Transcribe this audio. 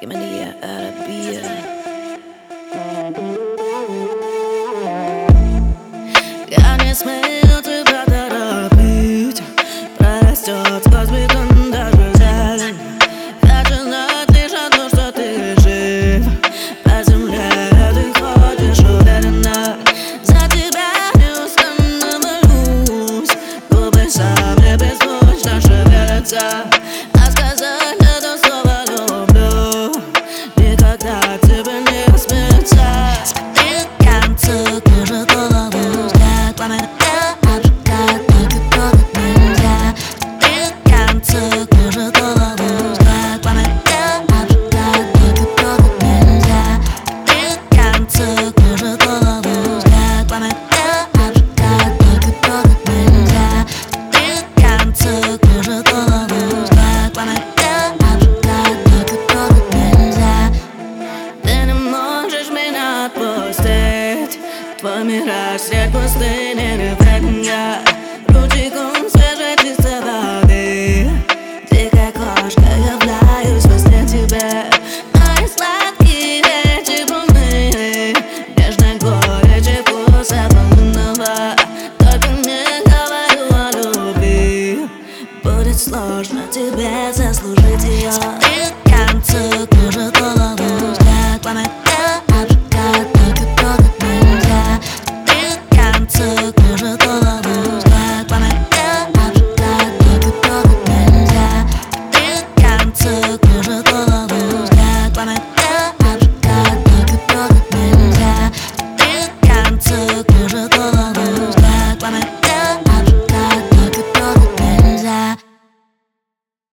Гималия, Арабия. Я не смею тебя торопить. Прорастет сквозь бетон даже зелень. Хочу знать лишь одно, что ты жив. По земле ты ходишь уверенно. За тебя неустанно молюсь. Губы сами беззвучно шевелятся. А сказать это слово люблю никогда тебе не смеется. Смотри на концу, кружит голову взгляд. Пламя обжигает, только трогать нельзя. Смотри на концу, кружит голову взгляд. Пламя обжигает, только трогать нельзя. Смотри на концу, кружит голову взгляд. Пламя обжигает, только трогать нельзя. Смотри на концу, кружит голову взгляд. Пламя обжигает, только трогать нельзя. Ты не можешь меня отпустить. Твой мираж средь пустыни револьня. Ручейком свежей чистой воды. Дикая кошка, являюсь во сне тебе. Мои сладкие речи полны нежной горечи вкуса полунного. Только не говорю о любви. Будет сложно тебе заслужить ее.